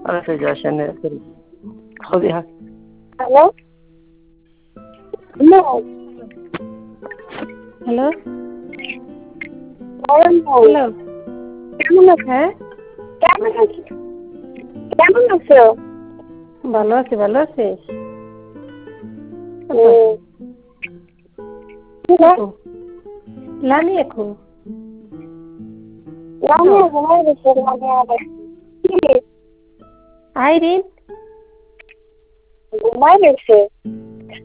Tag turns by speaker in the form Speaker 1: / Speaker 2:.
Speaker 1: আচ্ছা যাসনে খাওয়া দিয়া
Speaker 2: হ্যালো হ্যালো
Speaker 3: হ্যালো
Speaker 2: বলেন ভাই
Speaker 3: হ্যালো
Speaker 2: কেমন আছো?
Speaker 3: হ্যাঁ
Speaker 2: কেমন আছো? কেমন আছো?
Speaker 3: ভালো আছি ভালো আছিস লামি এখন
Speaker 2: লামিয়া ঘুমাই গেছে লামিয়া আবার
Speaker 3: আইরিন
Speaker 2: ঘুমাই গেছে